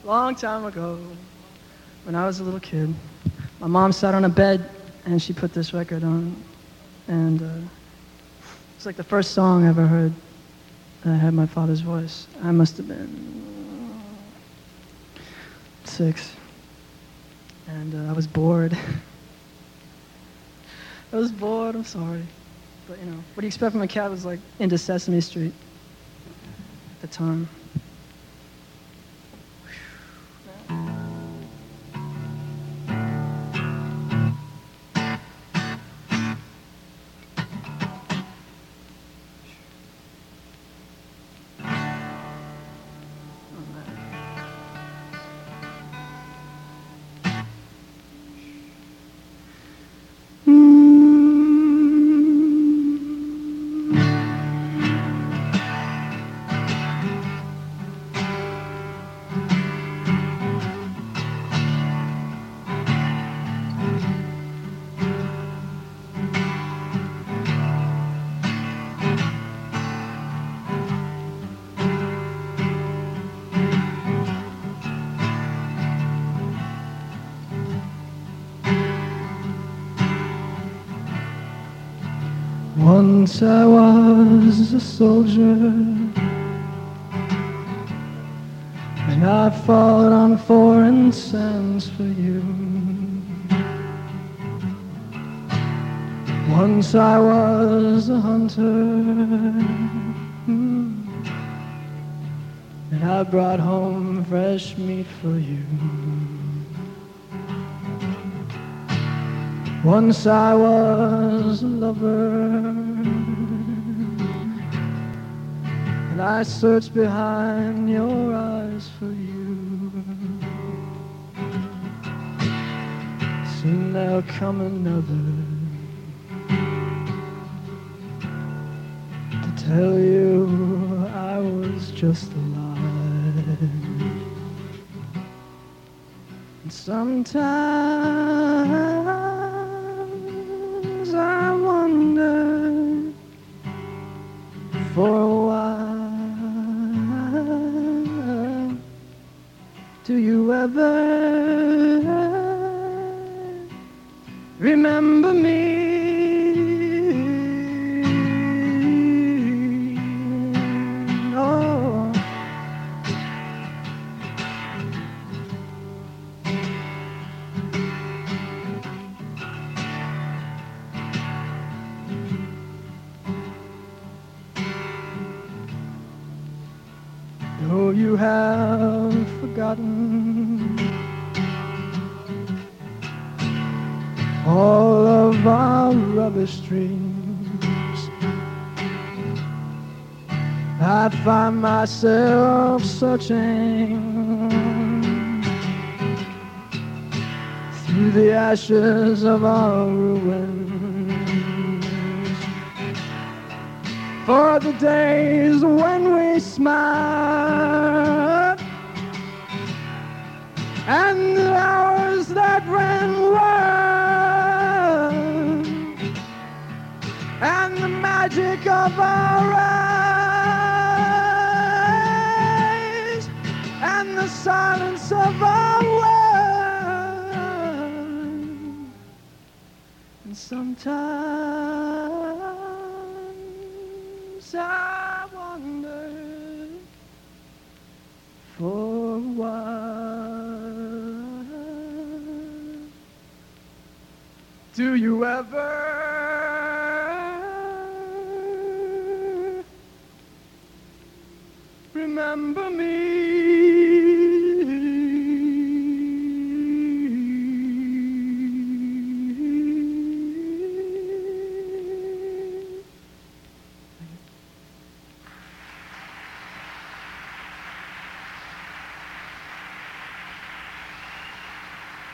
long time ago, when I was a little kid, my mom sat on a bed and she put this record on, and it's like the first song I ever heard that had my father's voice. I must have been 6, and I was bored. I was bored, I'm sorry. But you know, what do you expect from a cat was like into Sesame Street at the time. Once I was a soldier, and I fought on foreign sands for you. Once I was a hunter, and I brought home fresh meat for you. Once I was a lover, and I searched behind your eyes for you. Soon there'll come another to tell you I was just alive. And sometimes I wonder for a while, do you ever remember me? Oh, though you have forgotten all of our rubbish dreams, I find myself searching through the ashes of our ruins for the days when we smiled and the hours that ran wild and the magic of our eyes and the silence of our world. And sometimes I wonder for a while, do you ever remember me?